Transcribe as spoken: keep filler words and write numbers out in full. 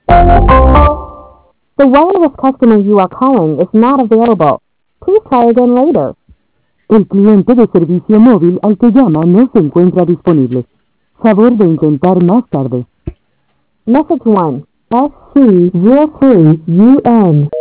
The wireless customer you are calling is not available. Please try again later. El cliente de servicio móvil al que llama no se encuentra disponible. Favor de intentar más tarde. Message one. S C zero three U N